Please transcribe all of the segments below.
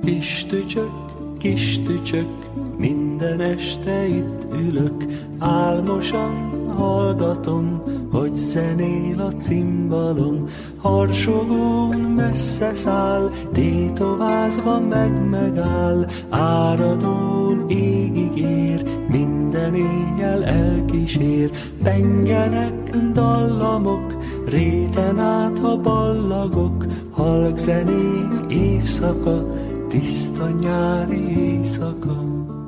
Kis tücsök, minden este itt ülök, álmosan hallgatom, hogy zenél a cimbalom. Harsogón messze száll, tétovázva megáll, áradón égig ér, minden éjjel elkísér. Pengenek dallamok, réten át ha ballagok, halk zenék évszaka, tiszta nyári éjszaka.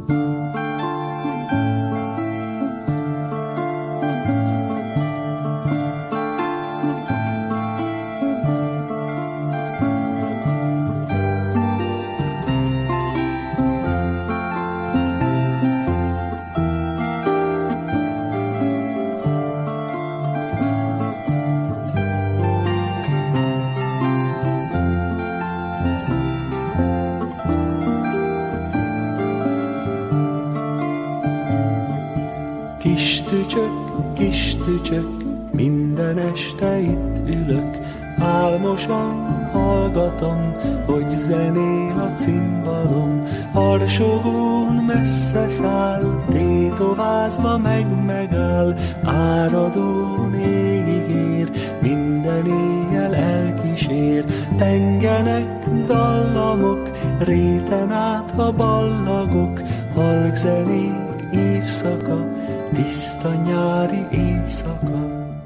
Kis tücsök, minden este itt ülök, álmosan hallgatom, hogy zenél a cimbalom. Harsogón messze száll, tétovázva megáll, áradón égig ér, minden éjjel elkísér. Pengenek dallamok, réten át ha ballagok, halk zenék évszaka, tiszta nyári éjszaka.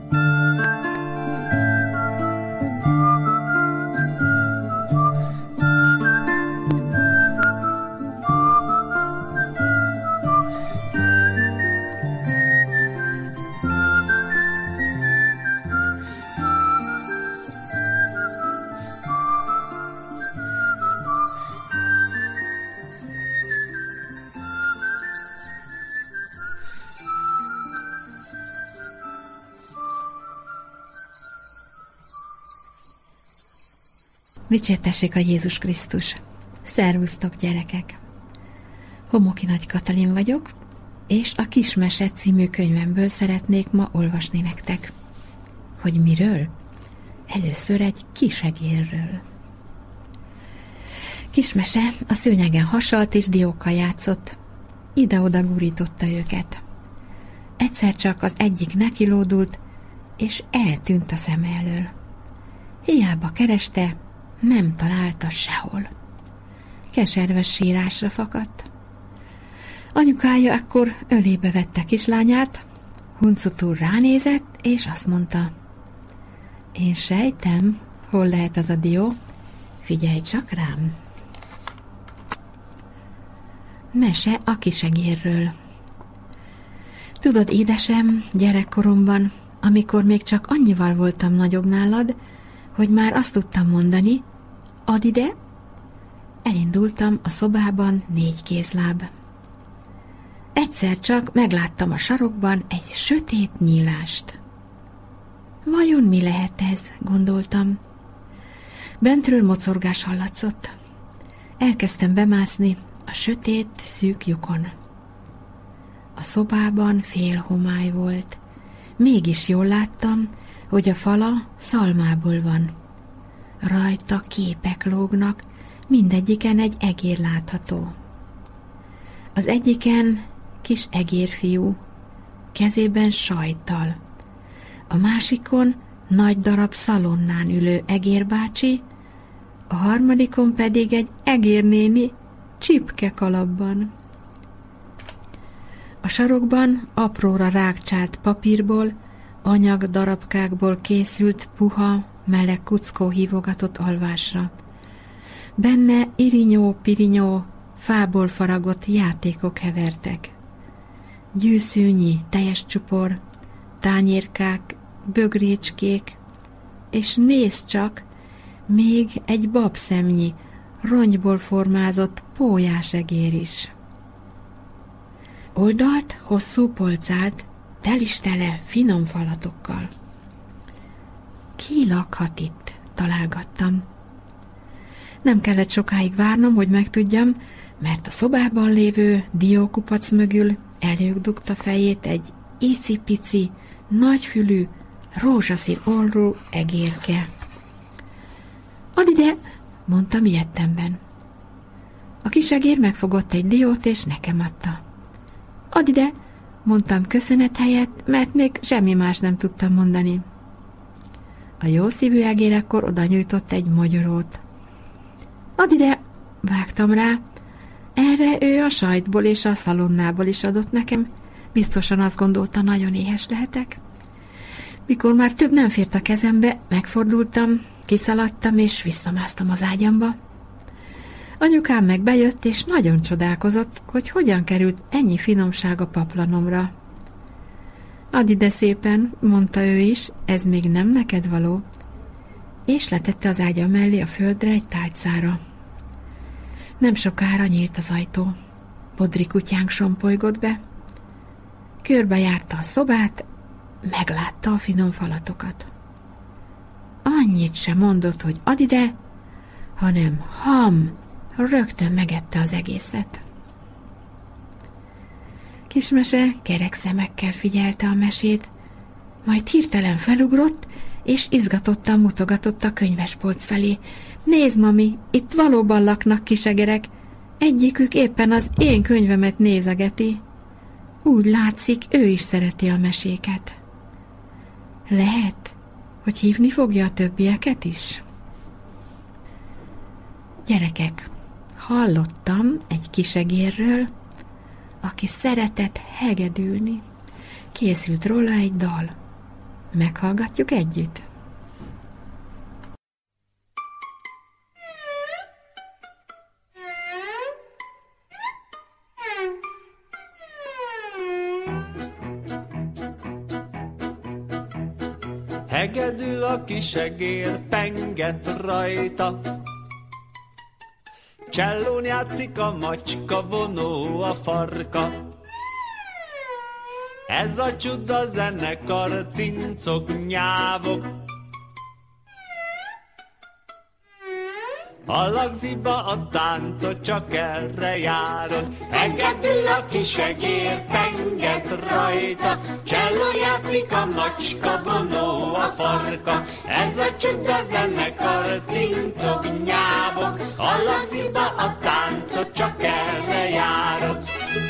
Dicsértessék a Jézus Krisztus! Szervusztok, gyerekek! Homoki Nagy Katalin vagyok, és a Kismese című könyvemből szeretnék ma olvasni nektek. Hogy miről? Először egy kisegérről. Kismese a szőnyegen hasalt és diókkal játszott. Ide-oda gurította őket. Egyszer csak az egyik nekilódult, és eltűnt a szeme elől. Hiába kereste, nem találta sehol. Keserves sírásra fakadt. Anyukája akkor ölébe vette kislányát, huncutul ránézett, és azt mondta: én sejtem, hol lehet az a dió, figyelj csak rám. Mese a kisegérről. Tudod, édesem, gyerekkoromban, amikor még csak annyival voltam nagyobb nálad, hogy már azt tudtam mondani, add ide, elindultam a szobában 4 kézláb. Egyszer csak megláttam a sarokban egy sötét nyílást. Vajon mi lehet ez, gondoltam. Bentről mocorgás hallatszott. Elkezdtem bemászni a sötét, szűk lyukon. A szobában fél homály volt. Mégis jól láttam, hogy a fala szalmából van. Rajta képek lógnak, mindegyiken egy egér látható. Az egyiken kis egérfiú, kezében sajttal. A másikon nagy darab szalonnán ülő egérbácsi, a harmadikon pedig egy egérnéni csipkekalapban. A sarokban apróra rágcsált papírból, anyag darabkákból készült puha, meleg kuckó hívogatott alvásra. Benne irinyó-pirinyó, fából faragott játékok hevertek. Gyűszűnyi teljes csupor, tányérkák, bögrécskék, és nézd csak, még egy babszemnyi, rongyból formázott pólyásegér is. Oldalt hosszú polcált, telistele finom falatokkal. Ki lakhat itt? Találgattam. Nem kellett sokáig várnom, hogy megtudjam, mert a szobában lévő diókupac mögül elődugta fejét egy icipici, nagyfülű, rózsaszín orrú egérke. Add ide, mondtam ilyettemben. A kisegér megfogott egy diót, és nekem adta. Add ide, mondtam köszönet helyett, mert még semmi más nem tudtam mondani. A jó szívű egér ekkor oda nyújtott egy mogyorót. Add ide, vágtam rá. Erre ő a sajtból és a szalonnából is adott nekem. Biztosan azt gondolta, nagyon éhes lehetek. Mikor már több nem fért a kezembe, megfordultam, kiszaladtam és visszamásztam az ágyamba. Anyukám meg bejött, és nagyon csodálkozott, hogy hogyan került ennyi finomság a paplanomra. Add ide szépen, mondta ő is, ez még nem neked való, és letette az ágya mellé a földre egy tálcára. Nem sokára nyílt az ajtó. Bodri kutyánk sompolygott be. Körbejárta a szobát, meglátta a finom falatokat. Annyit sem mondott, hogy add ide, hanem rögtön megette az egészet. Kismese kerek szemekkel figyelte a mesét, majd hirtelen felugrott, és izgatottan mutogatott a könyvespolc felé. Nézd, mami, itt valóban laknak kisegerek. Egyikük éppen az én könyvemet nézegeti. Úgy látszik, ő is szereti a meséket. Lehet, hogy hívni fogja a többieket is? Gyerekek, hallottam egy kisegérről, aki szeretett hegedülni. Készült róla egy dal. Meghallgatjuk együtt? Hegedül a kisegér, penget rajta, csellón játszik a macska, vonó a farka. Ez a csuda zenekar, cincok, nyávok, a lagziba a táncot csak erre járod. Hegedül a kisegér, penget rajta, csellón játszik a macska, vonó a farka. Ez a csuda zenekar, cincok, nyávok, a lagziba a táncot csak erre járod.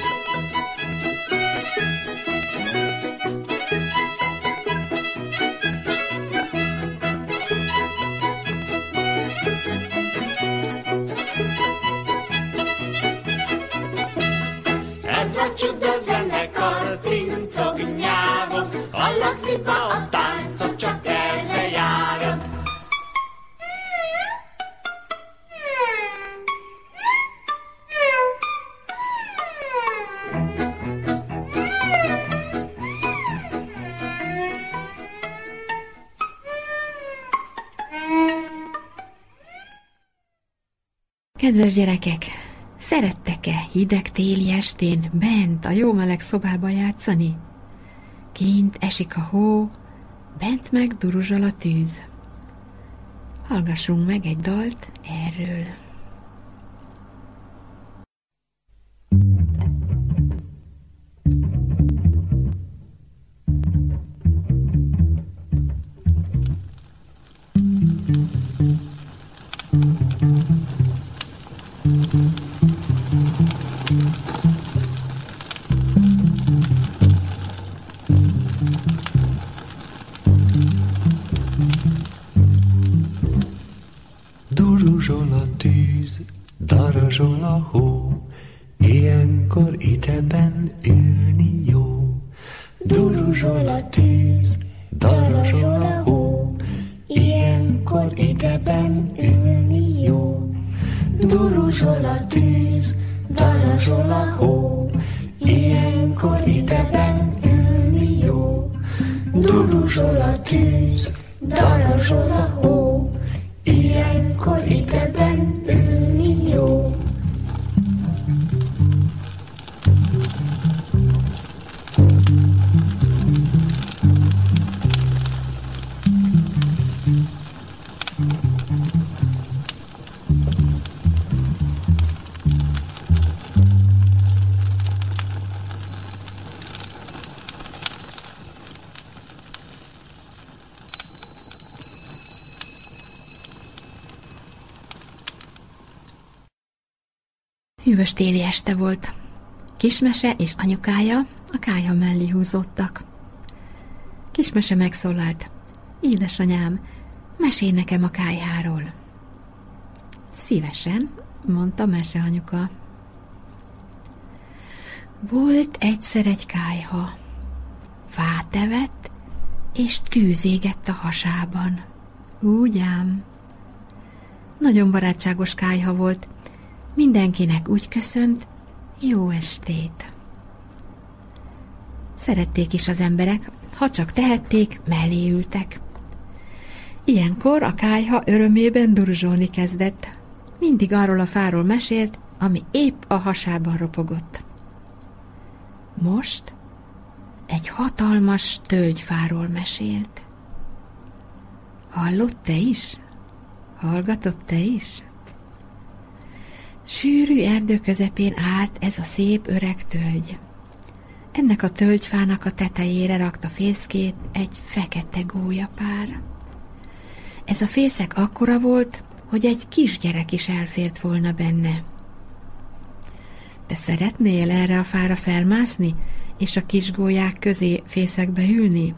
Csuda zenekar, cincok, nyávok, a lagziba a táncot csak erre járod. Kedves gyerekek! Szerettek-e hideg téli estén bent a jó meleg szobában játszani? Kint esik a hó, bent meg duruzsol a tűz. Hallgassunk meg egy dalt erről. Duruzsol a tűz, darazsol a hó, ilyenkor ideben ülni jó. Duruzsol a tűz, darazsol a hó, ilyenkor ideben ülni jó. Duruzsol a tűz, darazsol a hó, ilyenkor ideben ülni jó. Duruzsol a tűz, darazsol a hó, ilyenkor ideben ülni jó. Hűvös téli este volt. Kismese és anyukája a kályha mellé húzódtak. Kismese megszólalt: édesanyám, mesélj nekem a kályháról. Szívesen, mondta meseanyuka. Volt egyszer egy kályha. Fát evett, és tűz égett a hasában. Úgy ám. Nagyon barátságos kályha volt. Mindenkinek úgy köszönt: jó estét. Szerették is az emberek, ha csak tehették, mellé ültek. Ilyenkor a kályha örömében durzsolni kezdett. Mindig arról a fáról mesélt, ami épp a hasában ropogott. Most egy hatalmas tölgyfáról mesélt. Hallott te is? Hallgatott te is? Sűrű erdő közepén állt ez a szép öreg tölgy. Ennek a tölgyfának a tetejére rakta fészkét egy fekete gólyapár. Ez a fészek akkora volt, hogy egy kisgyerek is elfért volna benne. Te szeretnél erre a fára felmászni, és a kis gólyák közé fészekbe ülni?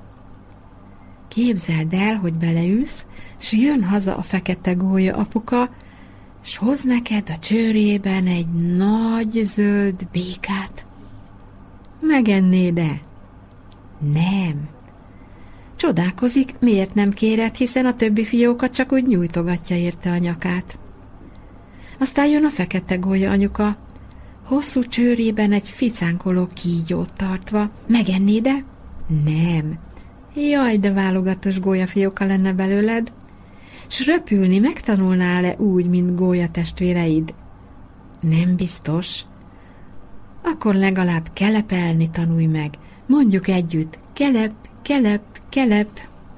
Képzeld el, hogy beleülsz, s jön haza a fekete gólya apuka, s hoz neked a csőrében egy nagy zöld békát. Megennéd-e? Nem. Csodálkozik, miért nem kéred, hiszen a többi fiókat csak úgy nyújtogatja érte a nyakát. Aztán jön a fekete gólya anyuka, hosszú csőrében egy ficánkoló kígyót tartva. Megennéd-e? Nem. Jaj, de válogatos gólyafióka lenne belőled. S röpülni megtanulnál-e úgy, mint gólya testvéreid? Nem biztos. Akkor legalább kelepelni tanulj meg. Mondjuk együtt: kelep, kelep, kelep.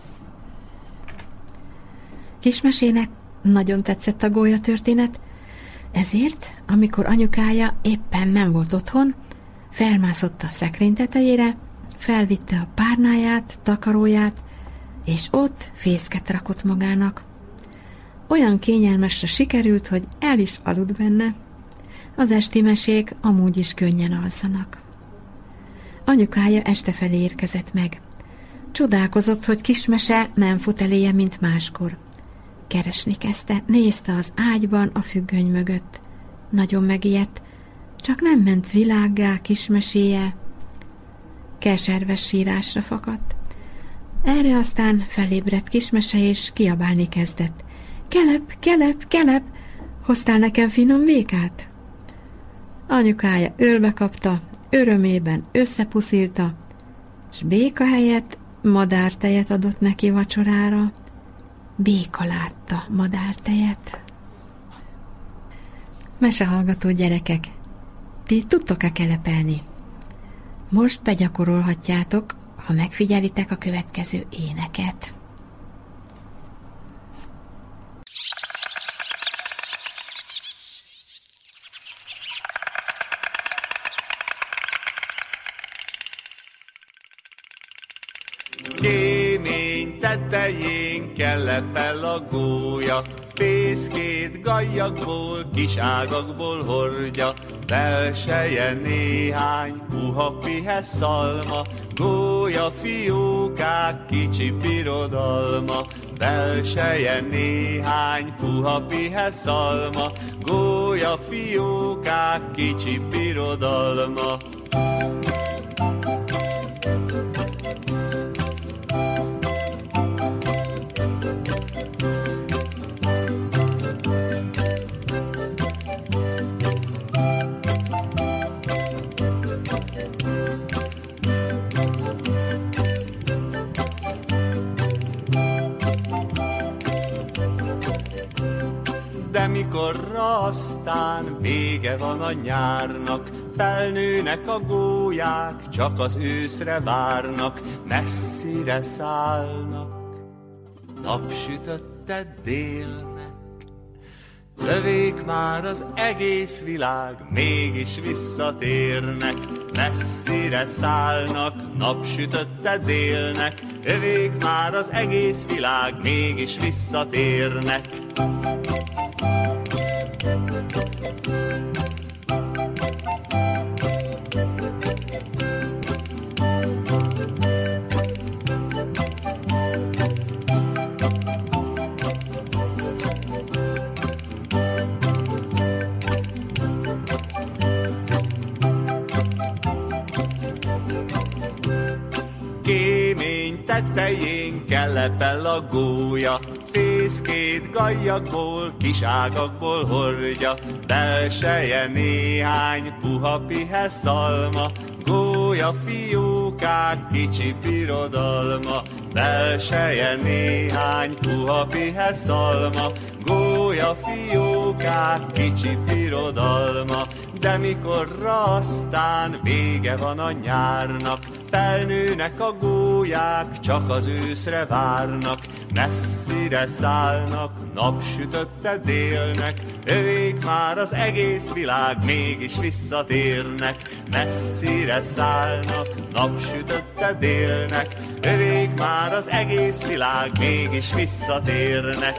Kismesének nagyon tetszett a gólya történet, ezért, amikor anyukája éppen nem volt otthon, felmászott a szekrény tetejére, felvitte a párnáját, takaróját, és ott fészket rakott magának. Olyan kényelmesre sikerült, hogy el is aludt benne. Az esti mesék amúgy is könnyen alszanak. Anyukája este felé érkezett meg. Csodálkozott, hogy Kismese nem fut eléje, mint máskor. Keresni kezdte, nézte az ágyban a függöny mögött. Nagyon megijedt, csak nem ment világgá Kismeséje. Keserves sírásra fakadt. Erre aztán felébredt Kismese, és kiabálni kezdett: kelep, kelep, kelep, hoztál nekem finom békát? Anyukája ölbe kapta, örömében összepuszilta, s béka helyett madártejet adott neki vacsorára. Béka látta madártejet. Mesehallgató gyerekek, ti tudtok-e kelepelni? Most begyakorolhatjátok, ha megfigyelitek a következő éneket. Kémény tetején kelepel a gólya, fészkét gallyakból, kis ágakból hordja, belseje néhány puha pihe szalma, gólya fiókák kicsi birodalma, belseje néhány puha pihe szalma, gólya fiókák kicsi birodalma. De mikorra aztán vége van a nyárnak, felnőnek a gólyák, csak az őszre várnak, messzire szállnak, napsütötte délnek. Lövék már az egész világ, mégis visszatérnek, messzire szállnak, napsütötte délnek. Lövék már az egész világ, mégis visszatérnek. tején kelepel a gólya, fészkét gallyakból, kis ágakból hordja, belseje néhány puha pihe szalma, gólya fiókák kicsi birodalma, belseje néhány puha pihe szalma, gólya fiókák kicsi birodalma. De mikorra aztán vége van a nyárnak, felnőnek a gólyák, csak az őszre várnak, messzire szállnak, napsütötte délnek, ők már az egész világ, mégis visszatérnek, messzire szállnak, napsütötte délnek, ők már az egész világ, mégis visszatérnek.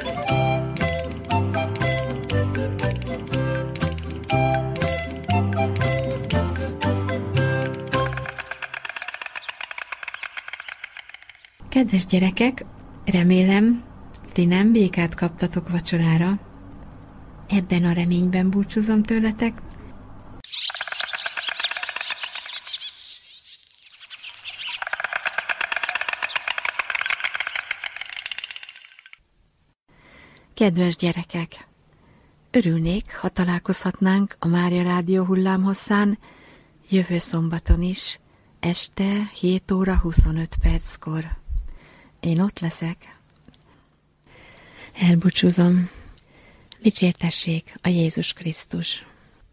Kedves gyerekek, remélem, ti nem békát kaptatok vacsorára. Ebben a reményben búcsúzom tőletek. Kedves gyerekek, örülnék, ha találkozhatnánk a Mária Rádió hullámhosszán jövő szombaton is, este 7 óra 25 perckor. Én ott leszek. Elbúcsúzom. Dicsértessék a Jézus Krisztus.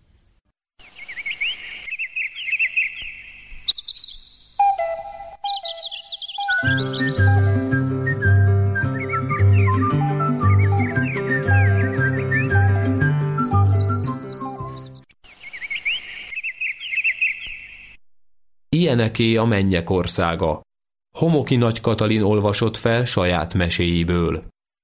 Ilyeneké a mennyek országa. Homoki Nagy Katalin olvasott fel saját meséiből.